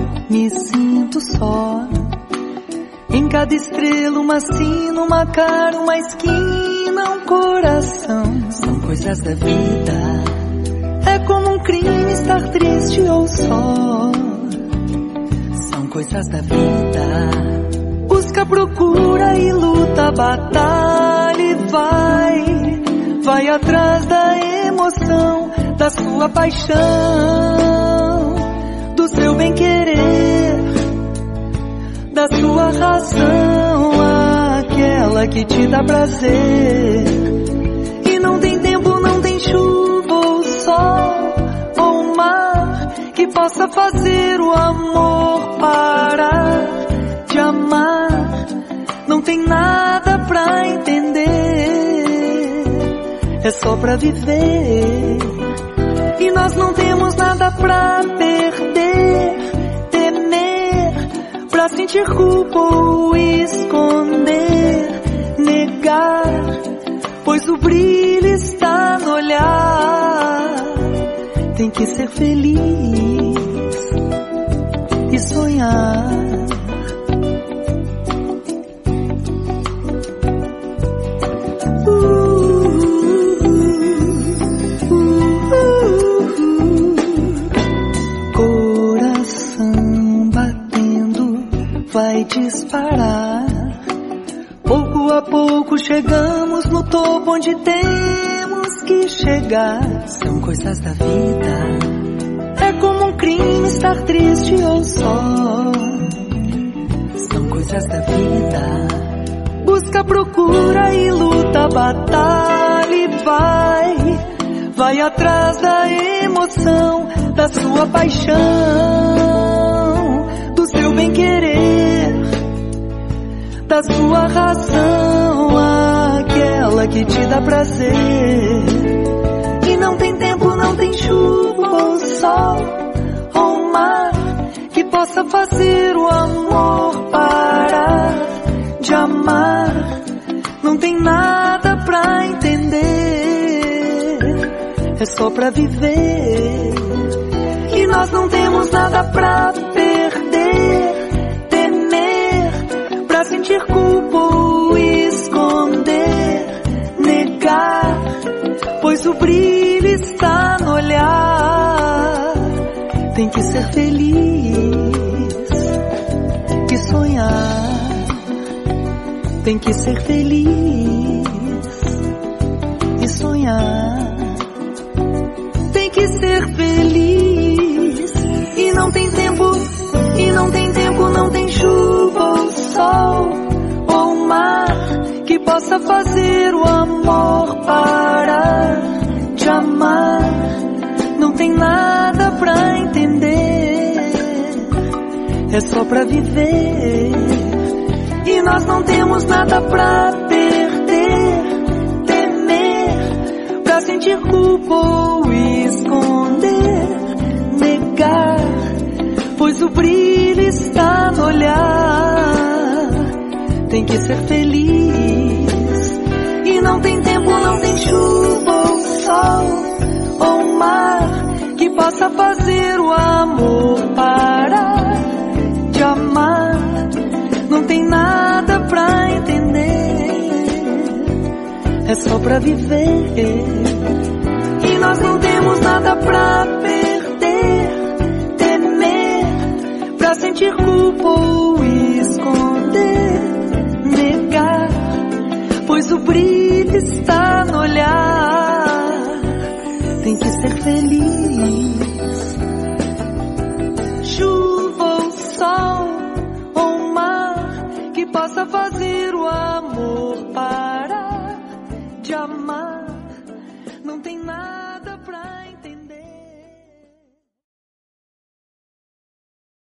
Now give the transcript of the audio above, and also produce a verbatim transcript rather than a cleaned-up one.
me sinto só. Em cada estrela uma sina, uma cara, uma esquina, um coração. São coisas da vida. É como um crime estar triste ou só. São coisas da vida. Busca, procura e luta, batalha e vai. Vai atrás da emoção, da sua paixão, do seu bem-querer, da sua razão, aquela que te dá prazer. E não tem tempo, não tem chuva ou sol ou mar que possa fazer o amor parar de amar. Não tem nada pra entender, é só pra viver. E nós não temos nada pra perder, temer, pra sentir culpa ou esconder, negar, pois o brilho está no olhar. Tem que ser feliz e sonhar. Vai disparar. Pouco a pouco chegamos no topo onde temos que chegar. São coisas da vida. É como um crime estar triste ou só. São coisas da vida. Busca, procura e luta, batalha e vai. Vai atrás da emoção, da sua paixão, do seu bem-querer, da sua razão, aquela que te dá prazer. E não tem tempo, não tem chuva ou sol ou mar que possa fazer o amor parar de amar. Não tem nada pra entender, é só pra viver. E nós não temos nada pra perder, temer, pra sentir culpa ou esconder, negar, pois o brilho está no olhar. Tem que ser feliz e sonhar. Tem que ser feliz e sonhar. Tem que ser feliz. E não tem tempo, e não tem tempo, não tem chuva ou sol ou mar que possa fazer o amor parar de amar. Não tem nada pra entender, é só pra viver. E nós não temos nada pra perder, temer, pra sentir culpa ou esconder, negar, pois o brilho está no olhar. Tem que ser feliz. E não tem tempo, não tem chuva ou sol ou mar que possa fazer o amor parar de amar. Não tem nada pra entender, é só pra viver. E nós não temos nada pra perder, temer, pra sentir culpa ou esconder, negar, pois o brilho está no olhar. Tem que ser feliz